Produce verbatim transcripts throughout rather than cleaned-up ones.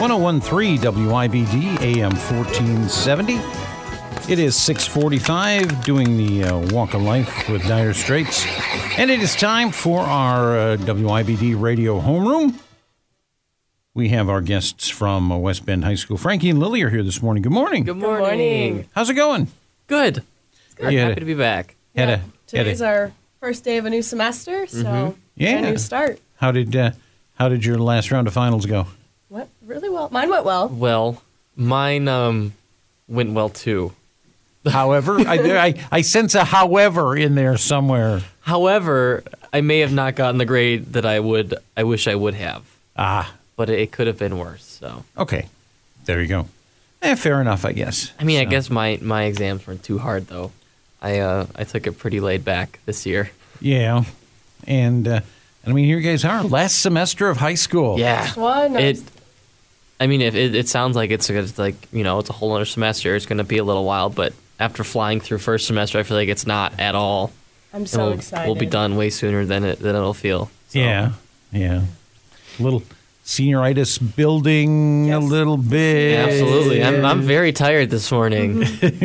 one oh one point three W I B D, A M fourteen seventy. It is six forty-five, doing the uh, Walk of Life with Dire Straits. And it is time for our uh, W I B D radio homeroom. We have our guests from uh, West Bend High School. Frankie and Lily are here this morning. Good morning. Good morning. Good morning. How's it going? Good. Good. Yeah. Happy to be back. Had Yeah. a, Today's had a, our first day of a new semester, so Mm-hmm. Yeah. a new start. How did uh, how did your last round of finals go? Went really well. Mine went well. Well, mine um went well too. However, I, I I sense a however in there somewhere. However, I may have not gotten the grade that I would. I wish I would have, Ah, but it could have been worse. So, okay. There you go. Eh, fair enough, I guess. I mean, I So- guess my, my exams weren't too hard though. I uh I took it pretty laid back this year. Yeah. And, uh, I mean, here you guys are. Last semester of high school. Yeah. One. It. I mean, if it, it sounds like it's, it's like you know it's a whole other semester. It's going to be a little while, but after flying through first semester, I feel like it's not at all. I'm And so we'll, excited. We'll be done way sooner than it than it'll feel. So. Yeah. Yeah. Little senioritis building Yes. a little bit. Yeah, absolutely. I'm I'm very tired this morning.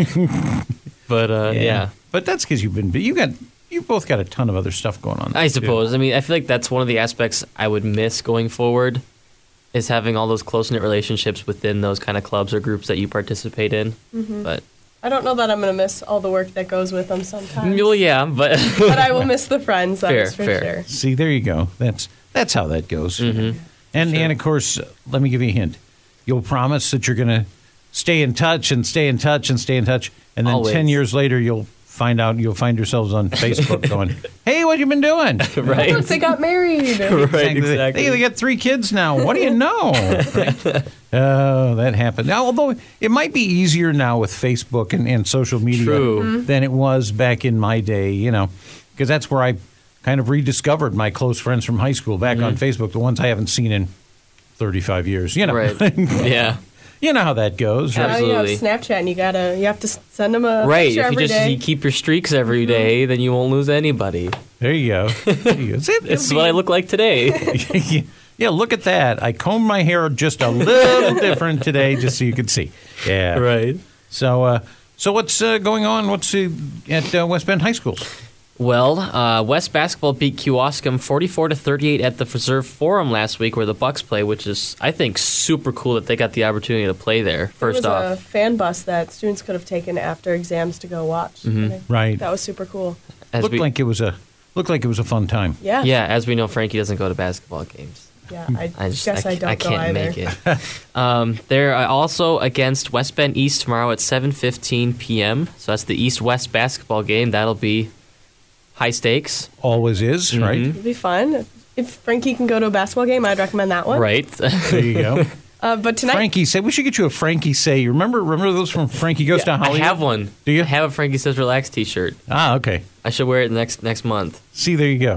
but uh, yeah. But that's because you've been, you got, you both got a ton of other stuff going on. I too. suppose. I mean, I feel like that's one of the aspects I would miss going forward is having all those close knit relationships within those kind of clubs or groups that you participate in. Mm-hmm. But I don't know that I'm going to miss all the work that goes with them sometimes. well, yeah, but But I will miss the friends, that's Fair, for fair. sure. See, there you go. That's, that's how that goes. Mhm. And, Sure. and of course, let me give you a hint. You'll promise that you're going to stay in touch and stay in touch and stay in touch. And then Always. ten years later, you'll find out, you'll find yourselves on Facebook going, hey, what you been doing? right, Look, they got married. right, exactly. Hey, they got three kids now. What do you know? Right? Oh, that happened. Now, although it might be easier now with Facebook and, and social media True. Mm-hmm. than it was back in my day, you know, because that's where I kind of rediscovered my close friends from high school back on Facebook, the ones I haven't seen in thirty-five years. You know, right, yeah, you know how that goes. Now Right? you have Absolutely. Snapchat and you gotta you have to send them a right. picture If you every just day. you keep your streaks every day, then you won't lose anybody. There you go. There you go. See, This is what I look like today. Yeah, look at that. I combed my hair just a little different today, just so you could see. Yeah. right. So, uh, so what's uh, going on? What's uh, at uh, West Bend High Schools? Well, uh, West basketball beat Kewaskum forty-four to thirty-eight at the Preserve Forum last week, where the Bucks play, which is I think super cool that they got the opportunity to play there. First there was off, a fan bus that students could have taken after exams to go watch. Mhm. And I- Right. That was super cool. as Looked we, like it was a looked like it was a fun time. Yeah. yeah, as we know, Frankie doesn't go to basketball games. Yeah, I, I just guess I, I, don't I go can't either. make it. um, they're also against West Bend East tomorrow at seven fifteen p.m. So that's the East-West basketball game. That'll be high stakes, Always is, Mhm. right? It'd be fun. If Frankie can go to a basketball game, I'd recommend that one. right? There you go. Uh, but tonight, Frankie say we should get you a Frankie say. You remember remember those from Frankie Goes to I Hollywood? have one. Do you? I have a Frankie Says Relax T-shirt. Ah, okay. I should wear it next next month. See, there you go.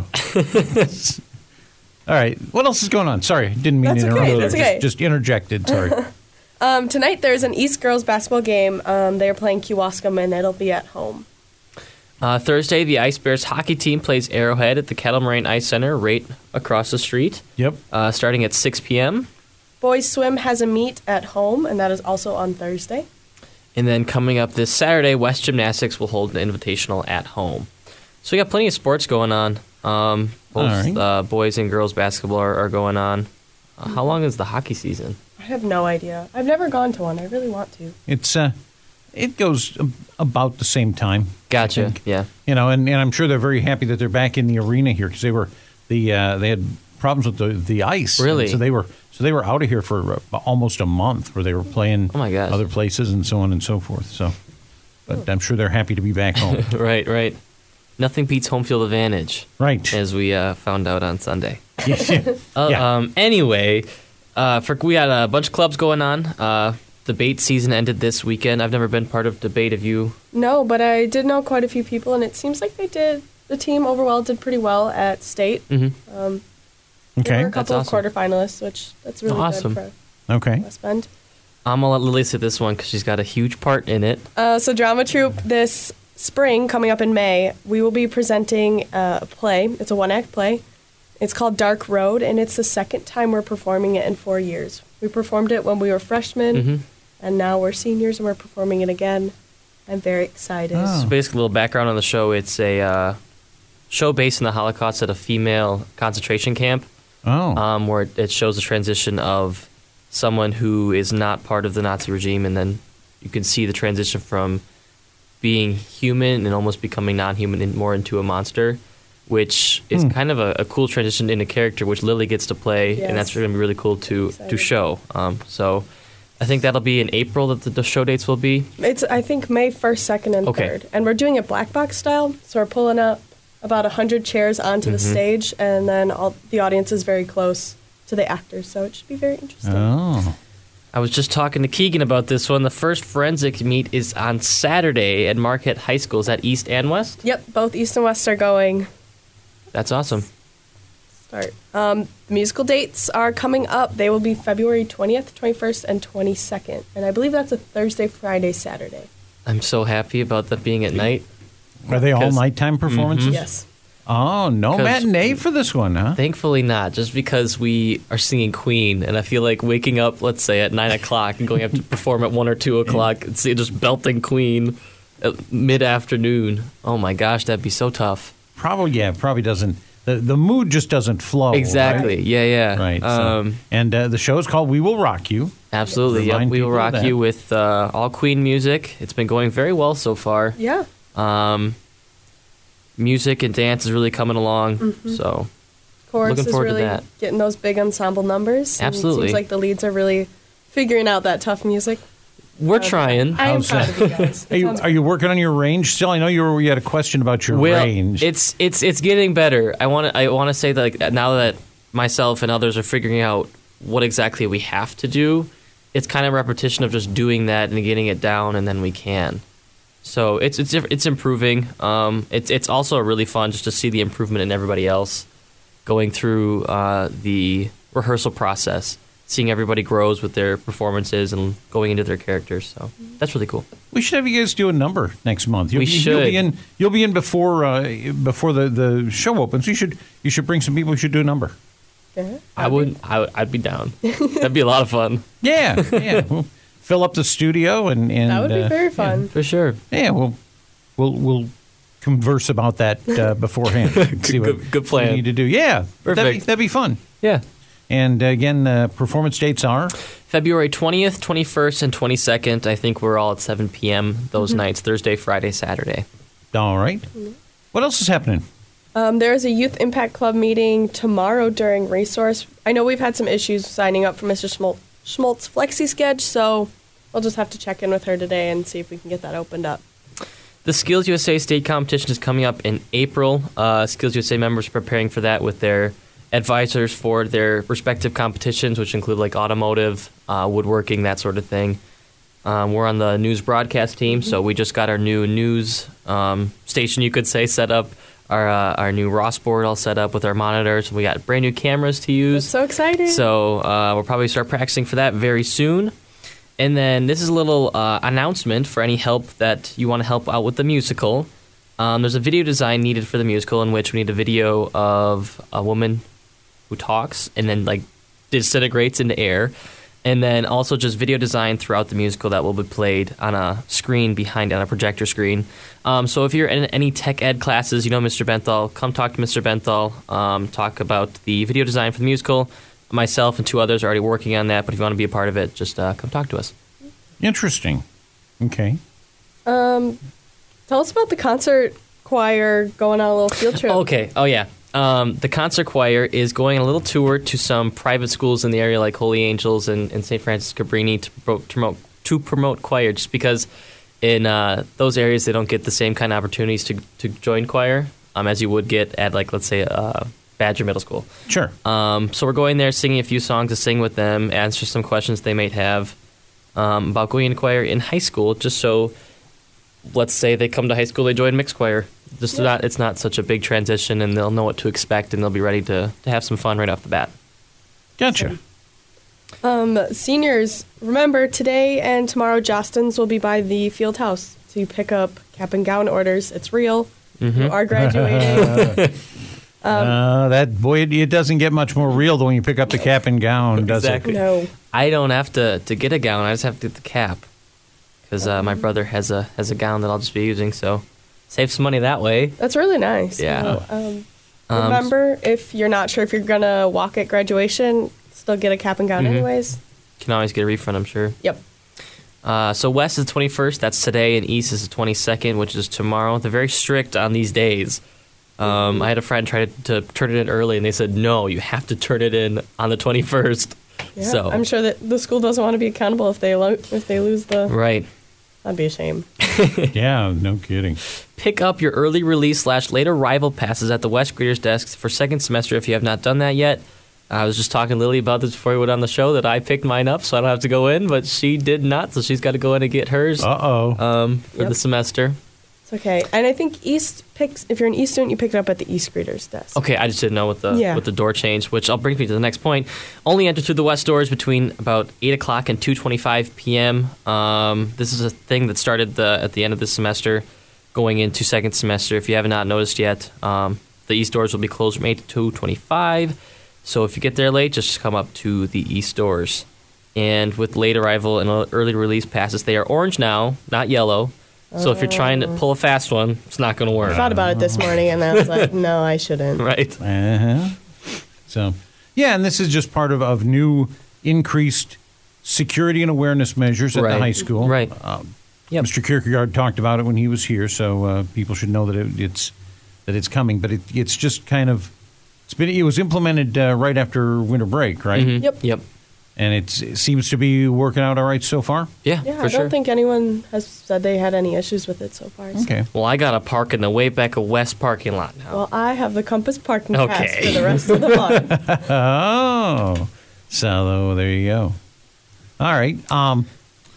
All right. What else is going on? Sorry, didn't mean That's to interrupt. okay, there. that's Just- okay. Just, interjected. Sorry. um, tonight there's an East girls basketball game. Um, they're playing Kewaskum, and it'll be at home. Uh, Thursday, the Ice Bears hockey team plays Arrowhead at the Kettle Moraine Ice Center right across the street, Yep. uh, starting at six p.m. Boys swim has a meet at home, and that is also on Thursday. And then coming up this Saturday, West Gymnastics will hold an invitational at home. So we got plenty of sports going on. Um, both All right. uh, boys and girls basketball are, are going on. Uh, how long is the hockey season? I have no idea. I've never gone to one. I really want to. It's uh, it goes ab- about the same time. Gotcha. think. Yeah. You know, and, and I'm sure they're very happy that they're back in the arena here because they were the uh, they had problems with the, the ice. Really? And so they were so they were out of here for uh, almost a month where they were playing Oh my gosh. other places and so on and so forth. So, but I'm sure they're happy to be back home. right, right. Nothing beats home field advantage, Right. as we uh, found out on Sunday. Yeah. Uh, Yeah. um, anyway, uh, for, we had a bunch of clubs going on. Uh, debate season ended this weekend. I've never been part of debate. Have you? No, but I did know quite a few people, and it seems like they did. The team overall did pretty well at state. Mm-hmm. Um, there Okay. were a couple That's of awesome. quarterfinalists, which that's really Awesome. good Okay. for West Bend. I'm gonna let Lily say this one because she's got a huge part in it. Uh, so drama troupe this spring, coming up in May, we will be presenting uh, a play. It's a one-act play It's called Dark Road, and it's the second time we're performing it in four years. We performed it when we were freshmen, Mm-hmm. and now we're seniors, and we're performing it again. I'm very excited. Oh. So basically, a little background on the show. It's a uh, show based in the Holocaust at a female concentration camp, Oh. um, where it shows the transition of someone who is not part of the Nazi regime, and then you can see the transition from being human and almost becoming non-human and more into a monster, which is Hmm. kind of a, a cool transition in a character which Lily gets to play, Yes. and that's going to be really cool to Excited. to show. Um, so I think that'll be in April that the, the show dates will be. It's, I think, May first, second, and Okay. third. And we're doing it black box style, so we're pulling up about one hundred chairs onto the Mhm. stage, and then all the audience is very close to the actors, so it should be very interesting. Oh. I was just talking to Keegan about this one. The first forensic meet is on Saturday at Marquette High School. Is that East and West? Yep, both East and West are going. That's awesome. Start. Um, the musical dates are coming up. They will be February twentieth, twenty-first, and twenty-second. And I believe that's a Thursday, Friday, Saturday. I'm so happy about that being at night. Are they all 'Cause- nighttime performances? Yes. Oh, no 'Cause- matinee for this one, huh? Thankfully not, just because we are singing Queen, and I feel like waking up, let's say, at nine o'clock and going up to perform at one or two o'clock and see just belting Queen at mid-afternoon. Oh my gosh, that'd be so tough. Probably, yeah, probably doesn't. The, the mood just doesn't flow. Exactly. Right. Yeah, yeah. Right. so- Um, and uh, the show is called We Will Rock You. absolutely. Yep. Remind We will people of rock that. you with uh, all Queen music. It's been going very well so far. Yeah. Um, music and dance is really coming along. Mhm. So Chorus Looking is forward to really that. getting those big ensemble numbers. and Absolutely. It seems like the leads are really figuring out that tough music. we're Okay. trying. I am How's proud that? of you guys. Are It you, sounds are you working on your range still? I know you were, you had a question about your Well, range. it's it's it's getting better. I want to I want to say that like, now that myself and others are figuring out what exactly we have to do, it's kind of repetition of just doing that and getting it down, and then we can. So it's it's it's improving. Um, it's it's also really fun just to see the improvement in everybody else going through uh, the rehearsal process, seeing everybody grows with their performances and going into their characters. So that's really cool. We should have you guys do a number next month. You'll, We You'll be should. in. You'll be in before uh, before the, the show opens. You should you should bring some people. You should do a number. Yeah. I would I, would- I'd be down. That'd be a lot of fun Yeah, yeah. We'll fill up the studio and, and That would be uh, very fun. for sure. Yeah, we'll we'll we'll converse about that uh, beforehand. See what Good- good plan. we need to do. Yeah, that'd be, Perfect. that'd be fun. Yeah. And uh, again, uh, performance dates are February twentieth, twenty-first, and twenty-second. I think we're all at seven p.m. those nights, Thursday, Friday, Saturday. all right. What else is happening? Um, there is a Youth Impact Club meeting tomorrow during Resource. I know we've had some issues signing up for Mister Schmol- Schmaltz Flexi Sketch, so we'll just have to check in with her today and see if we can get that opened up. The Skills U S A state competition is coming up in April. Uh, Skills U S A members are preparing for that with their advisors for their respective competitions, which include like automotive, uh, woodworking, that sort of thing. Um, we're on the news broadcast team, so we just got our new news um, station, you could say, set up. Our uh, our new Ross board all set up with our monitors. We got brand new cameras to use. That's so exciting. So uh, we'll probably start practicing for that very soon. And then this is a little uh, announcement for any help that you want to help out with the musical. Um, there's a video design needed for the musical in which we need a video of a woman who talks and then like disintegrates into air. And then also just video design throughout the musical that will be played on a screen behind on a projector screen. Um, so if you're in any tech ed classes, you know Mister Benthal, come talk to Mister Benthal, um, talk about the video design for the musical. Myself and two others are already working on that, but if you want to be a part of it, just uh, come talk to us. Interesting. Okay. um, tell us about the concert choir going on a little field trip. Okay. Oh, yeah. Um, the concert choir is going on a little tour to some private schools in the area, like Holy Angels and, and Saint Francis Cabrini, to promote, to promote to promote choir. Just because in uh, those areas they don't get the same kind of opportunities to to join choir um, as you would get at, like, let's say, uh, Badger Middle School. Sure. Um, so we're going there, singing a few songs to sing with them, answer some questions they might have um, about going into choir in high school. Just so, let's say they come to high school, they join mixed choir. Just not, it's not such a big transition, and they'll know what to expect, and they'll be ready to, to have some fun right off the bat. Gotcha. Um, seniors, remember today and tomorrow, Jostens will be by the field house to pick up cap and gown orders. It's real. Mm-hmm. You are graduating. uh, that boy, it, it doesn't get much more real than when you pick up the cap and gown, does Exactly. it? No. I don't have to, to get a gown. I just have to get the cap because uh, my brother has a has a gown that I'll just be using. So save some money that way. That's really nice. Yeah. So, um, Um, remember, if you're not sure if you're going to walk at graduation, still get a cap and gown Mhm. anyways. Can always get a refund, I'm sure. Yep. Uh, so West is the twenty-first. That's today, and East is the twenty-second, which is tomorrow. They're very strict on these days. Um, I had a friend try to, to turn it in early, and they said, no, you have to turn it in on the twenty-first. Yeah. So I'm sure that the school doesn't want to be accountable if they lo- if they lose the. Right. That'd be a shame. Yeah, no kidding. Pick up your early release slash late arrival passes at the West Greeters desks for second semester if you have not done that yet. I was just talking to Lily about this before we went on the show that I picked mine up, so I don't have to go in, but she did not, so she's got to go in and get hers Uh-oh. um, for Yep. the semester. It's okay. And I think East picks, if you're an East student, you pick it up at the East Greeters desk. Okay, I just didn't know with the Yeah. with the door change, which I'll bring me to the next point. Only enter through the West doors between about eight o'clock and two twenty-five p.m. Um, this is a thing that started the, at the end of the semester, going into second semester. If you have not noticed yet, um, the East doors will be closed from eight to two twenty-five. So if you get there late, just come up to the East doors. And with late arrival and early release passes, they are orange now, not yellow. So if you're trying to pull a fast one, it's not going to work. I thought about it this morning, and I was like, no, I shouldn't. Right. Uh-huh. So, yeah, and this is just part of, of new increased security and awareness measures at Right. the high school. Right. Um, Yep. Mister Kierkegaard talked about it when he was here, so uh, people should know that it, it's that it's coming. But it, it's just kind of it's been it was implemented uh, right after winter break, right? Mhm. Yep. Yep. And it's, it seems to be working out all right so far. Yeah, Yeah, for I sure. don't think anyone has said they had any issues with it so far. so- Okay. Well, I got to park in the way back of West parking lot now. Well, I have the Compass parking pass Okay. for the rest of the month. Oh, so there you go. All right. Um,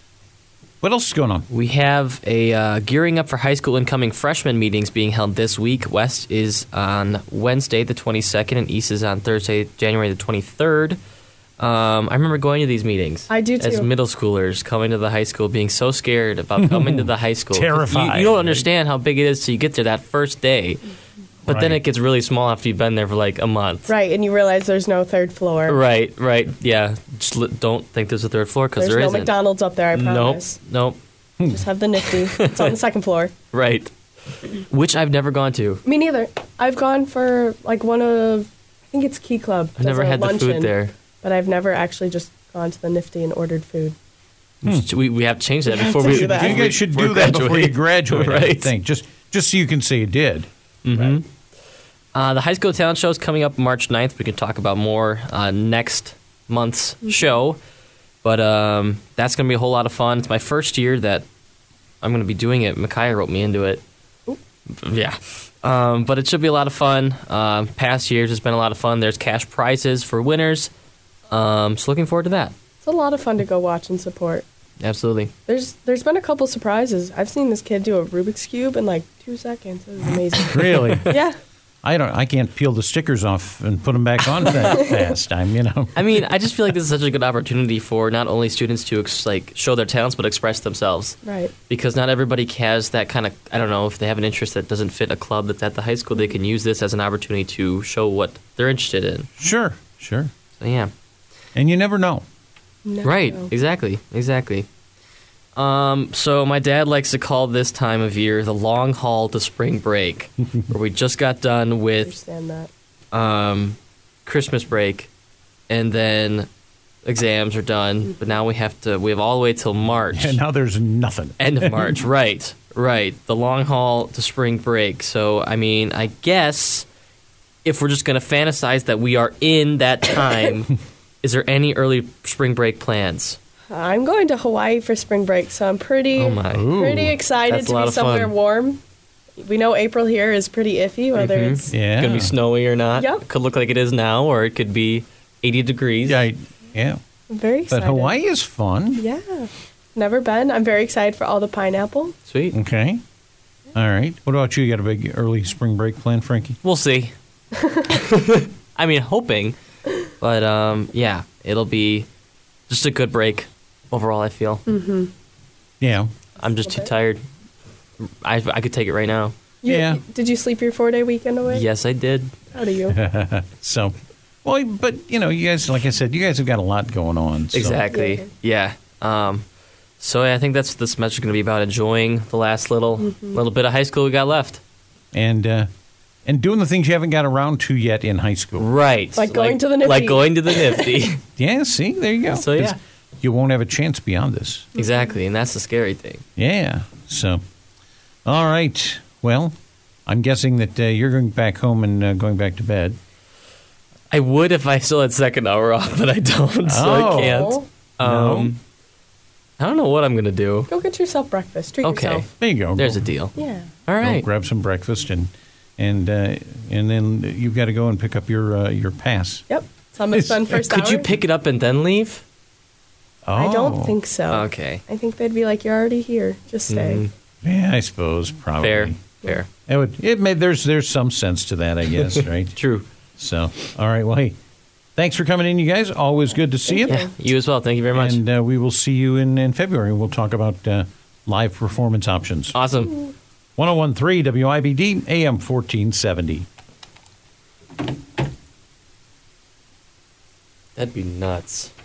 what else is going on? We have a uh, gearing up for high school incoming freshman meetings being held this week. West is on Wednesday, the twenty-second, and East is on Thursday, January the twenty-third. Um, I remember going to these meetings. I do, As too. middle schoolers coming to the high school, being so scared about coming to the high school. 'Cause Terrified. You, you don't understand how big it is till you get there that first day. But then Right. it gets really small after you've been there for like a month. Right, and you realize there's no third floor. Right, right, yeah. Just li- don't think there's a third floor because There's there no isn't. McDonald's up there, I Nope, promise. nope. Just have the Nifty. It's on the second floor. Right. Which I've never gone to. Me neither. I've gone for like one of, I think it's Key Club. I've never does a had the luncheon, food there. But I've never actually just gone to the Nifty and ordered food. We, we have to change that before to we do that. You guys should do that before you graduate. I Right. think just just so you can say you did. Mm-hmm. Uh, the high school talent show is coming up March ninth. We can talk about more uh, next month's show. But um, that's going to be a whole lot of fun. It's my first year that I'm going to be doing it. Micaiah wrote me into it. Yeah. Um, but it should be a lot of fun. Um, past years, it's been a lot of fun. There's cash prizes for winners. Um, so looking forward to that. It's a lot of fun to go watch and support. Absolutely. There's there's been a couple surprises. I've seen this kid do a Rubik's Cube in like two seconds. It was amazing. Really? Yeah. I don't. I can't peel the stickers off and put them back on that fast. I'm, you know. I mean, I just feel like this is such a good opportunity for not only students to ex- like show their talents, but express themselves. Right. Because not everybody has that kind of, I don't know, if they have an interest that doesn't fit a club that's at the high school, they can use this as an opportunity to show what they're interested in. Sure, sure. So, yeah. And you never know. Never Right. know. Exactly. Exactly. Um, so my dad likes to call this time of year the long haul to spring break, where we just got done I with understand that. um, Christmas break, and then exams are done, but now we have to, we have all the way till March. And now there's nothing. End of March, right, right. The long haul to spring break. So, I mean, I guess if we're just going to fantasize that we are in that time, is there any early spring break plans? I'm going to Hawaii for spring break, so I'm pretty Oh, my. Ooh. pretty excited That's a to lot be of somewhere fun. warm. We know April here is pretty iffy, whether Mhm. it's Yeah. Going to be snowy or not. Yep. Could look like it is now, or it could be eighty degrees. Yeah, I- yeah. I'm very excited. But Hawaii is fun. Yeah. Never been. I'm very excited for all the pineapple. Sweet. Okay. All right. What about you? You got a big early spring break plan, Frankie? We'll see. I mean, hoping. But, um, yeah, it'll be just a good break overall, I feel. Mm-hmm. Yeah. I'm just too Okay. tired. I, I could take it right now. You, Yeah. Did you sleep your four day weekend away? Yes, I did. Proud of you. So, well, but, you know, you guys, like I said, you guys have got a lot going on. So. Exactly. Yeah. Um, so yeah, I think that's what this semester going to be about, enjoying the last little Mm-hmm. little bit of high school we got left. And, uh, and doing the things you haven't got around to yet in high school. Right. Like going to the Nifty. Like going to the Nifty. Yeah, see, there you go. So, yeah. 'Cause you won't have a chance beyond this. Exactly, and that's the scary thing. Yeah. So, all right. Well, I'm guessing that uh, you're going back home and uh, going back to bed. I would if I still had second hour off, but I don't, so Oh. I can't. No. Um, I don't know what I'm going to do. Go get yourself breakfast. Treat Okay. yourself. There you go. There's go, a deal. Yeah. All go right. grab some breakfast and and uh, and then you've got to go and pick up your uh, your pass. Yep. Summit's done first Could hour. you pick it up and then leave? Oh. I don't think so. Okay. I think they'd be like, you're already here. Just stay. Mhm. Yeah, I suppose probably. Fair. Fair. It would. It may. There's there's some sense to that, I guess. Right. True. So, all right. Well, hey, thanks for coming in, you guys. Always good to see you. Yeah. You as well. Thank you very much. And uh, we will see you in, in February. We'll talk about uh, live performance options. Awesome. one oh one point three W I B D, A M fourteen seventy. That'd be nuts.